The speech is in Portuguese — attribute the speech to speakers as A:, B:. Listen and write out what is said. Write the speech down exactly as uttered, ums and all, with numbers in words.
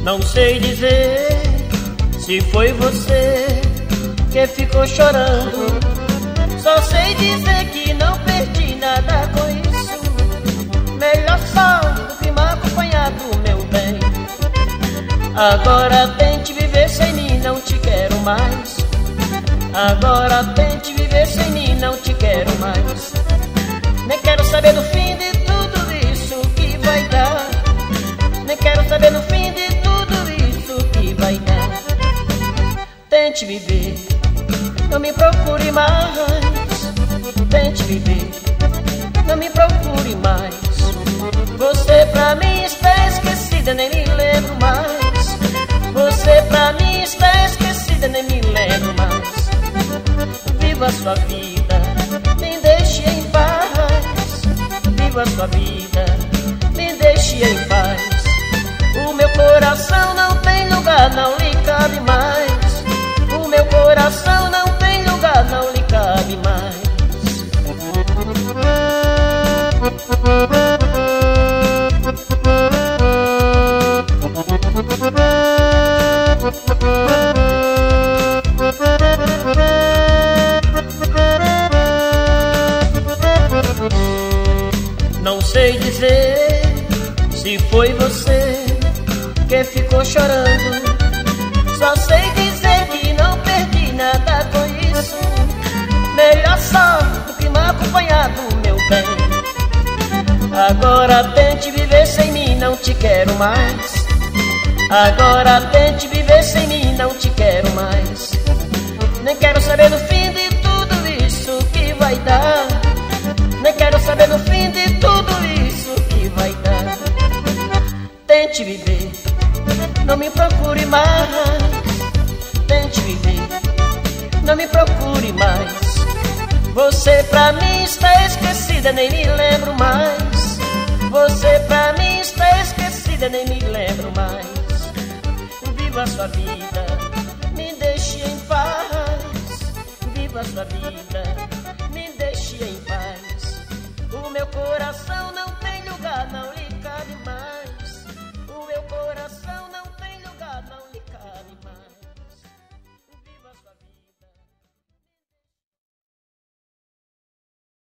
A: Não sei dizer se foi você que ficou chorando. Só sei dizer que não perdi nada com isso. Melhor só do que mal acompanhado, meu bem. Agora tente viver sem mim, não te quero mais. Agora tente viver sem mim, não te quero mais. Nem quero saber do fim de tudo isso que vai dar. Nem quero saber no fim de tudo isso que vai dar. Tente viver, não me procure mais. Tente viver, não me procure mais. Você pra mim está esquecida, nem me lembro mais. Você pra mim está esquecida, nem me lembro mais. Viva a sua vida, me deixe em paz. Viva a sua vida, me deixe em paz. O meu coração não tem lugar, não lhe cabe mais. O meu coração não tem lugar, não lhe cabe mais. Não sei dizer se foi você que ficou chorando. Só sei dizer que não perdi nada com isso. Melhor só do que mal acompanhado, meu bem. Agora tente viver sem mim, não te quero mais. Agora tente viver sem mim, não te quero mais. Nem quero saber no fim de tudo isso que vai dar. Nem quero saber no fim de tudo isso que vai dar. Tente viver, não me procure mais. Tente viver, não me procure mais. Você pra mim está esquecida, nem me lembro mais. Você pra mim está esquecida, nem me lembro mais. Viva a sua vida, me deixe em paz. Viva a sua vida,